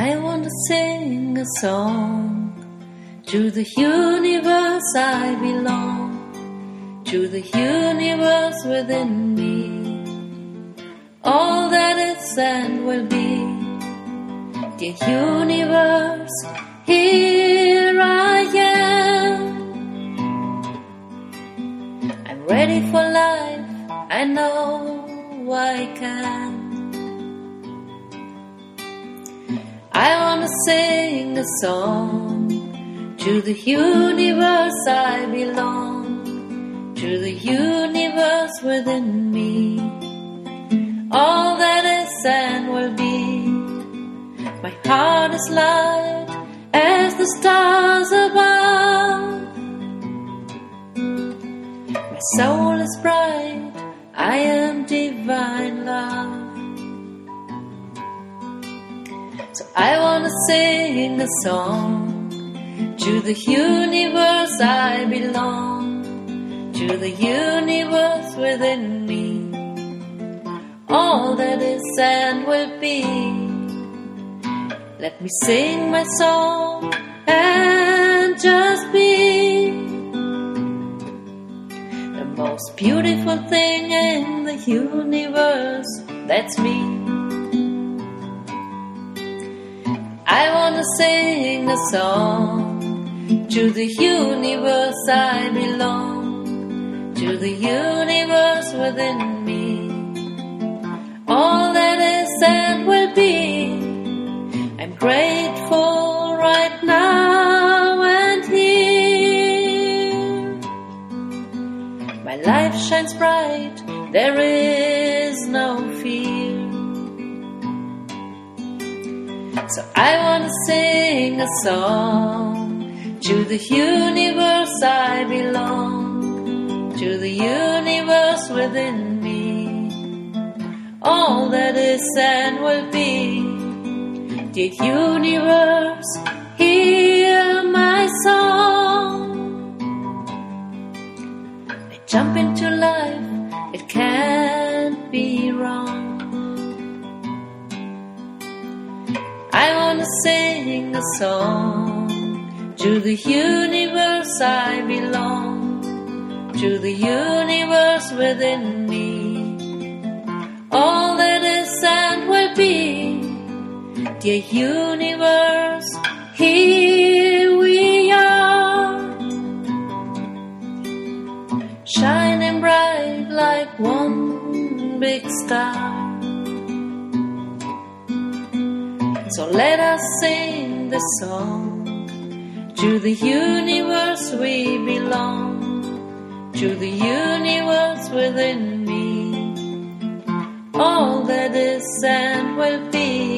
I want to sing a song. To the universe I belong, to the universe within me, all that is and will be. Dear universe, here I am. I'm ready for life, I know I can. I want to sing a song. To the universe I belong, to the universe within me, all that is and will be. My heart is light as the stars above. My soul is bright, I am divine love. So I want to sing a song. To the universe I belong, to the universe within me, all that is and will be. Let me sing my song and just be the most beautiful thing in the universe, that's me. I want to sing a song. To the universe I belong, to the universe within me, all that is and will be. I'm grateful right now and here. My life shines bright, there is no fear. So I want to sing a song. To the universe I belong, to the universe within me, all that is and will be. Dear universe, hear my song. I jump into life, it can't be wrong. I want to sing a song. To the universe I belong, to the universe within me, all that is and will be. Dear universe, here we are, shining bright like one big star. So let us sing the song. To the universe we belong, to the universe within me, all that is and will be.